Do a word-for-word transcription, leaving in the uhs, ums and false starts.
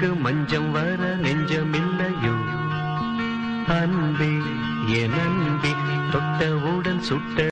பெண்ணுக்கு மஞ்சம் வர நெஞ்சமில்லையோ அன்பே என் அன்பே தொட்டவுடன் சுட்ட